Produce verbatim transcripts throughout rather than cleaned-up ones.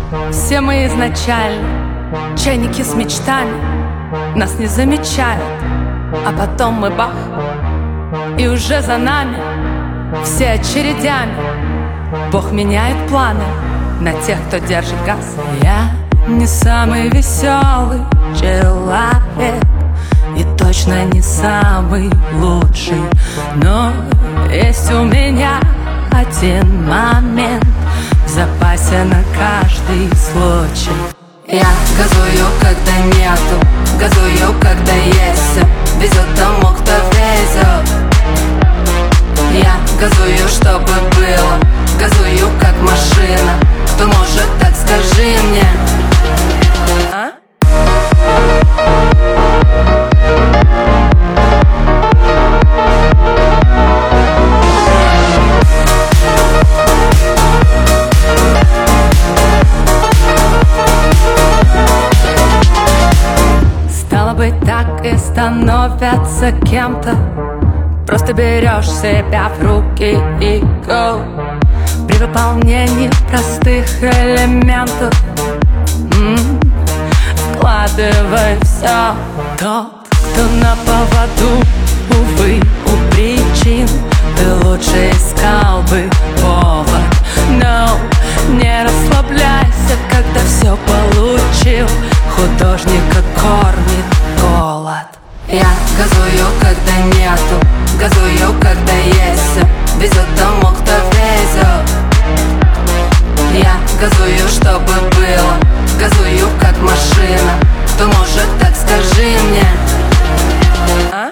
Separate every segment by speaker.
Speaker 1: Все мы изначально чайники с мечтами, нас не замечают, а потом мы бах, и уже за нами все очередями. Бог меняет планы на тех, кто держит газ. Я не самый веселый человек и точно не самый лучший, но есть у меня один момент в запасе на каждый случай. Я газую, когда нету, газую, когда есть. Везет тому, кто везет. Я газую, чтобы было, газую, как машина. Кто может, так скажи мне. А? Стало быть, так и становятся кем-то. Просто берешь себя в руки и go. При выполнении простых элементов м-м, вкладывай все. Тот, кто на поводу, увы, у причин, ты лучше искал бы повод. Но не расслабляйся, когда все получил. Художника кормит голод. Я газую, когда нету, газую, когда есть. Везет тому, кто везет. Я газую, чтобы было, газую, как машина. Кто может, так скажи мне. А?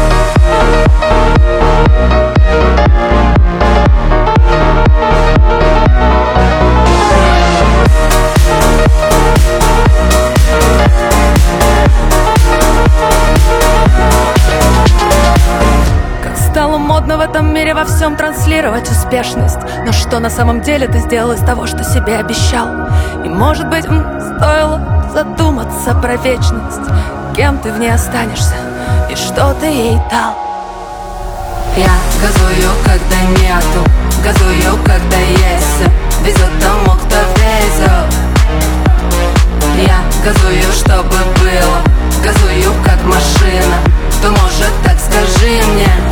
Speaker 1: Стало модно в этом мире во всем транслировать успешность. Но что на самом деле ты сделал из того, что себе обещал? И может быть, м, стоило задуматься про вечность. Кем ты в ней останешься и что ты ей дал? Я газую, когда нету, газую, когда есть. Везет тому, кто везет. Я газую, чтобы было, газую, как машина. Кто может, так скажи мне.